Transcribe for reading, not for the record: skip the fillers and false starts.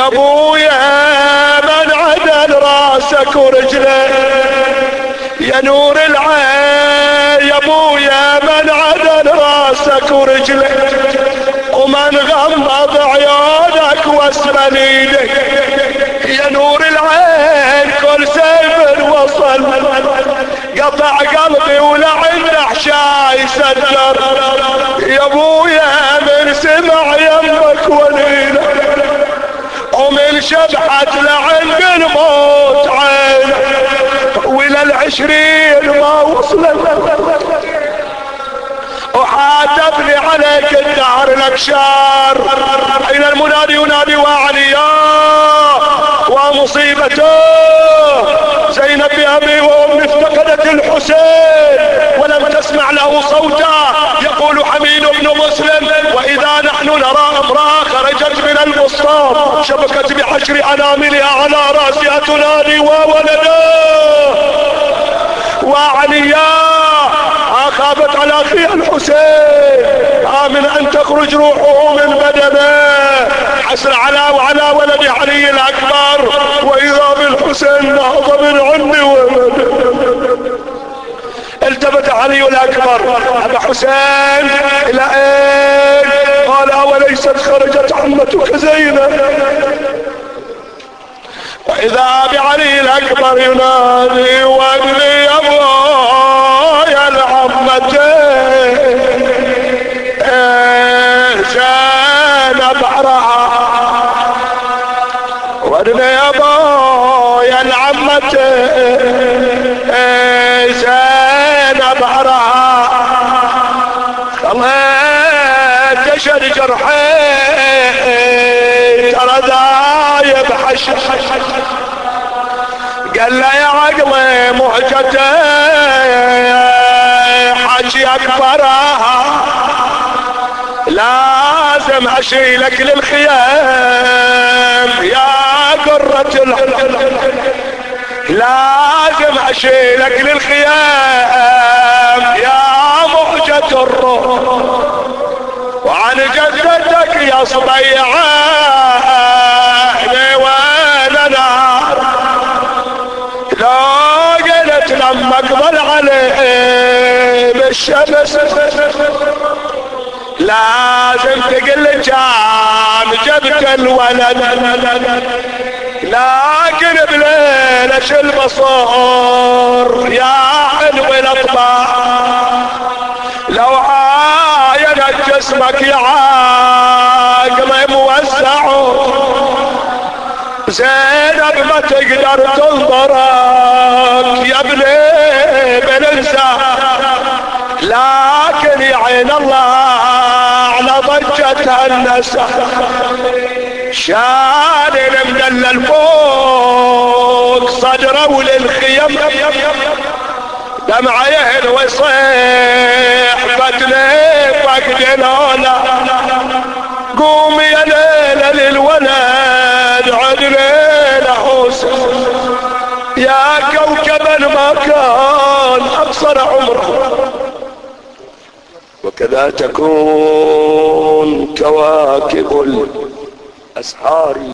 يا ابويا من عدل راسك ورجله يا نور العين، يا ابويا من عدل راسك ورجله ومن غمض عيونك واسمن ايدك يا نور العين كل سيف وصل قطع قلبي ولا عنده حشاي سجر يا ابويا من سمع يمك وليله ومن شبحة لعن بالموت عينه ولا العشرين ما وصلت وحاتفني عليك الدهر الابشار حين المنادي ينادي وعليا ومصيبته زينب بأبي وأمي افتقدت الحسين ولم تسمع له صوتا يقول حميد بن مسلم وإذا نحن نرى امرأة خرجت من البسطام شبكت بعشر أناملها على رأسها تنادي وولده وعليا خافت على اخيها الحسين من ان تخرج روحه من بدنه حسر على وعلى ولد علي الاكبر واذا بالحسين نهض من عني ولده التفت علي الاكبر ابا حسين الى اين قال اوليست خرجت عمتك زينب واذا بعلي الاكبر ينادي وابني ابويا العمتين زينب عرها وابني ابويا العمتين زينب عرها الله تشر جرحي ترى دايب حشر قال له يا عقلي مهجتي حاجي اكبرها لازم اشيلك للخيام يا قرة لازم اشيلك للخيام يا مهجة الروح وعن جدتك يا صبيعة وين نار لو قلت لما اقبل عليه بالشمس لازم تقل جام جبت الولد لكن بليلش البصور يا حلو الاطباع لو عاينت جسمك يا عاقل موزع زينب ما تقدر تنظرك يا ابني بننسى لكن يا عين الله على ضجتها النسى شال المدلل فوق صدره وللخيم دمع يهل ويصيح فتلي فقد لولا قوم يا ليلة للولد عد ليلة حسن يا كوكبا ما كان أبصر عمره وكذا تكون كواكب الأسحار